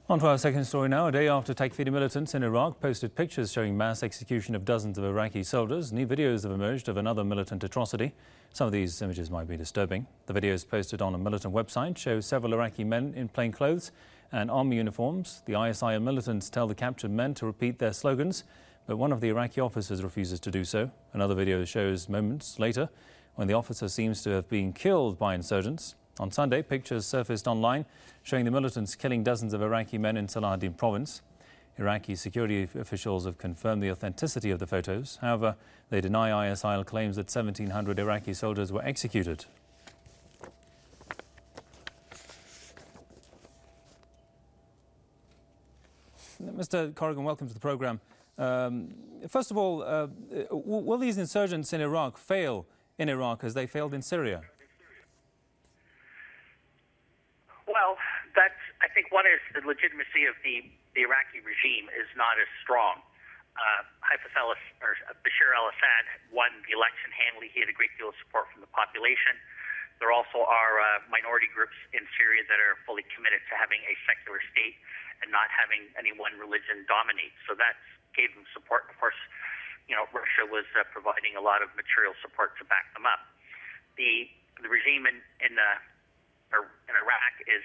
On to our second story now. A day after Takfiri militants in Iraq posted pictures showing mass execution of dozens of Iraqi soldiers, new videos have emerged of another militant atrocity. Some of these images might be disturbing. The videos posted on a militant website show several Iraqi men in plain clothes and army uniforms. The ISIL militants tell the captured men to repeat their slogans, but one of the Iraqi officers refuses to do so. Another video shows moments later when the officer seems to have been killed by insurgents. On Sunday, pictures surfaced online showing the militants killing dozens of Iraqi men in Salahuddin province. Iraqi security officials have confirmed the authenticity of the photos. However, they deny ISIL claims that 1,700 Iraqi soldiers were executed. Mr. Corrigan, welcome to the programme. First of all, will these insurgents in Iraq fail in Iraq as they failed in Syria? Well, I think one is the legitimacy of the Iraqi regime is not as strong. Bashar al-Assad won the election handily. He had a great deal of support from the population. There also are minority groups in Syria that are fully committed to having a secular state and not having any one religion dominate. So that gave them support. Of course, Russia was providing a lot of material support to back them up. The regime in Iraq is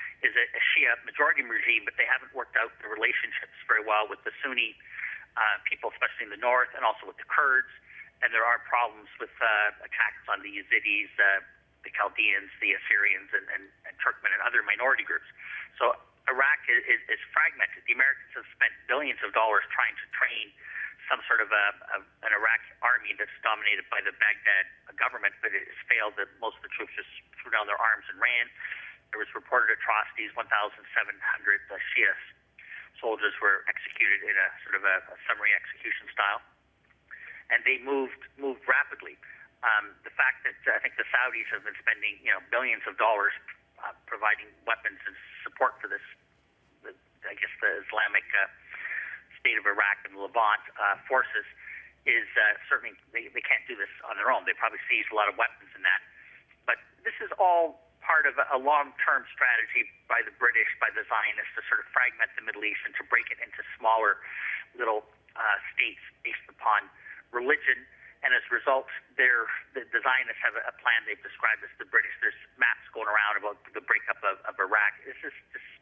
a Shia majority regime, but they haven't worked out the relationships very well with the Sunni people, especially in the north, and also with the Kurds. And there are problems with attacks on the Yazidis, the Chaldeans, the Assyrians, and Turkmen and other minority groups. So Iraq is fragmented. The Americans have spent billions of dollars trying to train some sort of an Iraqi army that's dominated by the Baghdad government, but it has failed. That most of the troops just threw down their arms and ran. There was reported atrocities. 1,700 Shia soldiers were executed in a sort of a summary execution style, and they moved rapidly. The fact that I think the Saudis have been spending billions of dollars providing weapons and support for this, the Islamic State of Iraq and Levant forces is certainly they can't do this on their own. They probably seized a lot of weapons in that. But this is all part of a long-term strategy by the British, by the Zionists, to sort of fragment the Middle East and to break it into smaller little states based upon religion. And as a result, the Zionists have a plan they've described as the British. There's maps going around about the breakup of Iraq. This is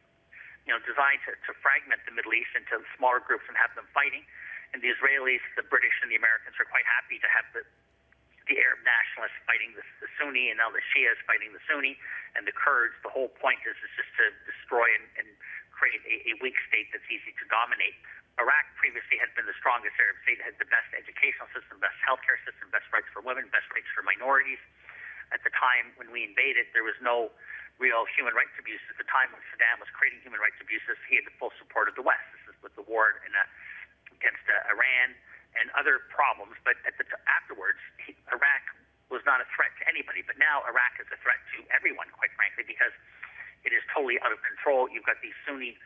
designed to fragment the Middle East into smaller groups and have them fighting. And the Israelis, the British, and the Americans are quite happy to have the Arab nationalists fighting the Sunni, and now the Shias fighting the Sunni, and the Kurds. The whole point is just to destroy and create a weak state that's easy to dominate. Iraq previously had been the strongest Arab state, had the best educational system, best healthcare system, best rights for women, best rights for minorities. At the time when we invaded, there was no real human rights abuses. At the time when Saddam was creating human rights abuses, he had the full support of the West. This is with the war against Iran and other problems. But afterwards, Iraq was not a threat to anybody. But now Iraq is a threat to everyone, quite frankly, because it is totally out of control. You've got these Sunni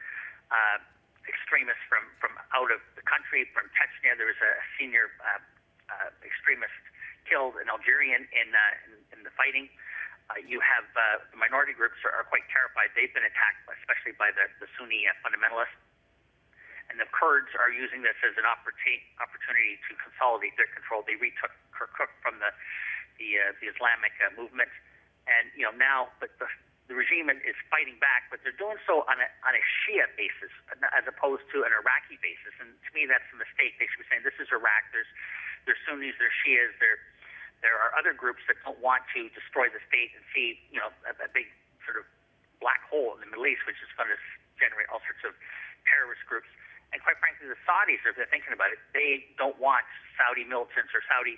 extremists from out of the country. From Chechnya, there was a senior extremist killed, an Algerian, in the fighting. You have the minority groups are quite terrified. They've been attacked, especially by the Sunni fundamentalists. And the Kurds are using this as an opportunity to consolidate their control. They retook Kirkuk from the Islamic movement, and now, but the regime is fighting back, but they're doing so on a Shia basis as opposed to an Iraqi basis. And to me, that's a mistake. They should be saying this is Iraq. There's Sunnis, there's Shias, there are other groups that don't want to destroy the state and see a big sort of black hole in the Middle East, which is going to generate all sorts of terrorist groups. And quite frankly, the Saudis, if they're thinking about it, they don't want Saudi militants or Saudi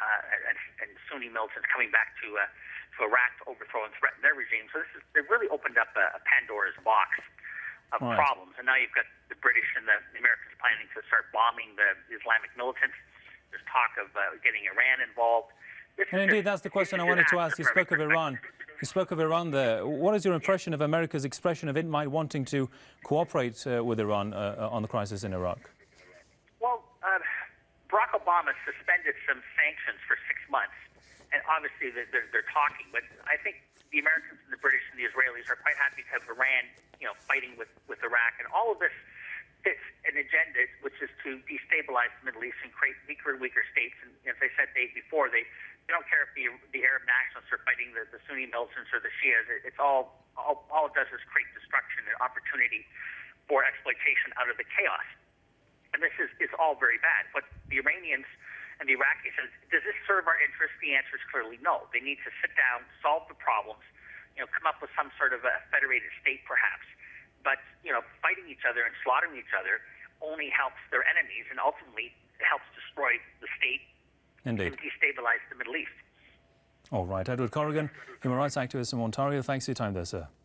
and Sunni militants coming back to Iraq to overthrow and threaten their regime. So they've really opened up a Pandora's box of problems. And now you've got the British and the Americans planning to start bombing the Islamic militants. There's talk of getting Iran involved. And indeed, that's the question I wanted to ask. You spoke of Iran. You spoke of Iran there. What is your impression of America's expression of it might wanting to cooperate with Iran on the crisis in Iraq? Well, Barack Obama suspended some sanctions for 6 months, and obviously they're talking. But I think the Americans and the British and the Israelis are quite happy to have Iran, fighting with Iraq, and all of this fits an agenda which is to destabilize the Middle East and create weaker and weaker states. And as I said before, they don't care if the Arab nationalists are fighting the Sunni militants or the Shias. It's all it does is create destruction and opportunity for exploitation out of the chaos. And this is all very bad. But the Iranians and the Iraqis said, does this serve our interests? The answer is clearly no. They need to sit down, solve the problems, come up with some sort of a federated state perhaps. But, fighting each other and slaughtering each other only helps their enemies and ultimately helps destroy the state. Indeed. And destabilize the Middle East. All right. Edward Corrigan, human rights activist in Ontario. Thanks for your time there, sir.